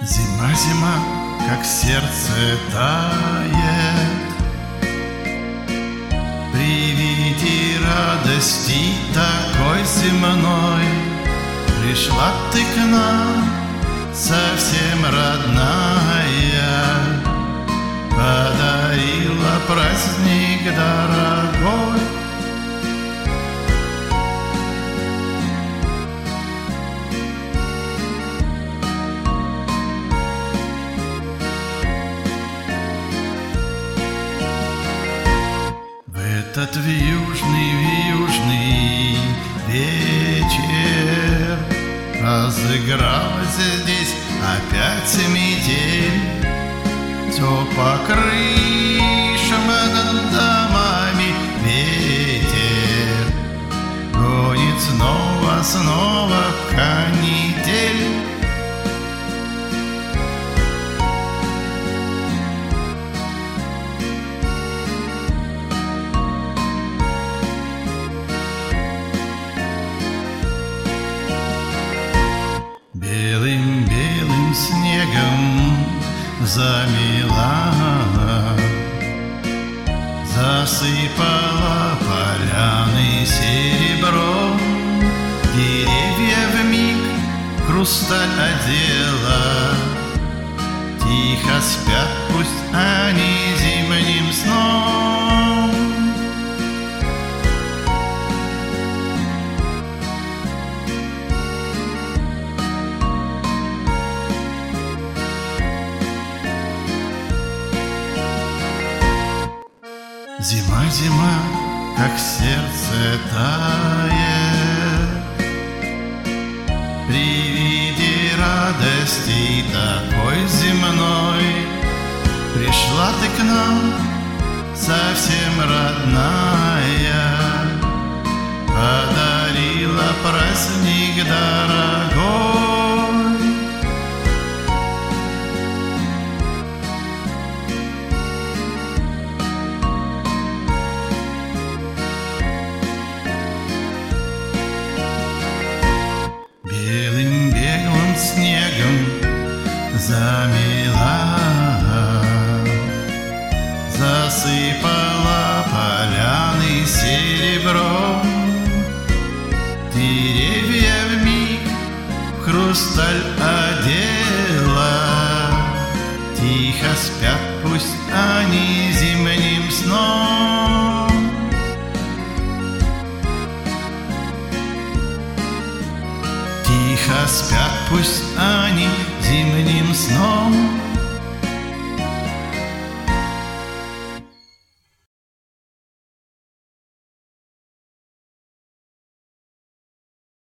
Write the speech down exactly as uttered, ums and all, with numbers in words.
Зима, зима, как сердце тает при виде радости такой земной. Пришла ты к нам, совсем родная, подарила праздник дорогой. Этот вьюжный, вьюжный вечер разыгралась здесь опять метель. Все по крышам над домами ветер гонит снова, снова канитель. Белым-белым снегом замела, засыпала поляны серебром. Деревья вмиг хрусталь одела, тихо спят, пусть они зимним сном. Зима, зима, как сердце тает при виде радости такой земной. Пришла ты к нам, совсем родная, подарила праздник дорогой. Белым-белым снегом замела, засыпала поляны серебром. Деревья вмиг в хрусталь одела, тихо спят, пусть они зимним сном. Тихо спят, пусть они зимним сном.